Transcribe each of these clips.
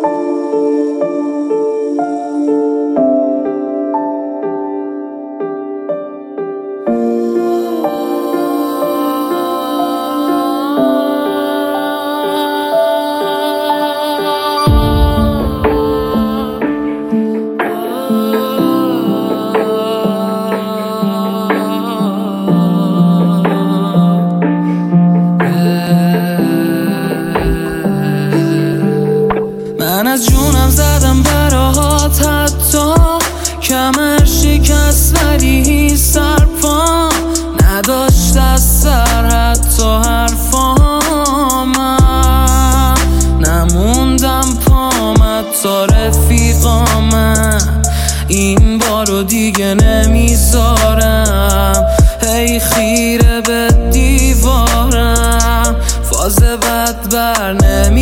من از جونم زدم براهات، حتی کمر شکست ولی سرپام نداشت از سر حتی حرفام. نموندم پام حتی رفیقام، این بارو دیگه نمیذارم. هی خیره به دیوارم، فاز بد بر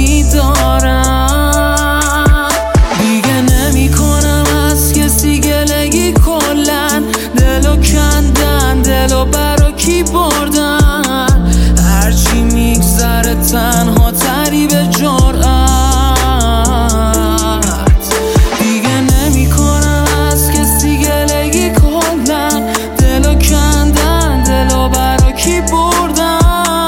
نمیدارم. دیگه نمی کنم از کسی گلگی، کلن دلو کندن، دلو برا کی بردن. هرچی میگذره تنها تری به جرأت. دیگه نمی کنم از کسی گلگی، کلن دلو کندن، دلو برا کی بردن.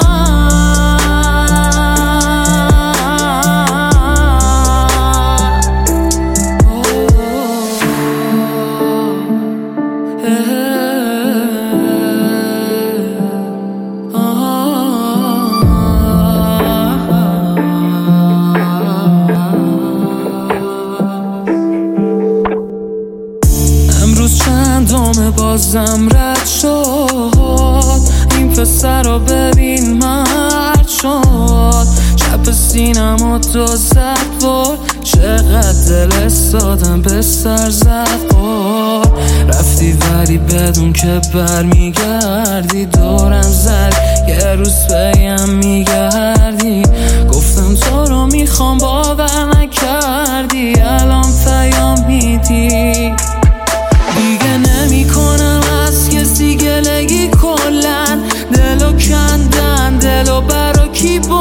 امروز چندم بازم رد شد، این پسر رو ببین مرد شد. چپ سینم و تو زد برد، چقدر دل استادم به سر زد برد. رفتی ولی بدون که برمیگردی، دورم زد یه روز بهم میگردی. گفتم تو رو میخوام باور نکردی، الان پیام میدی. دیگه نمی کنم از کسی گلگی، کلن دلو کندن، دلو برا کی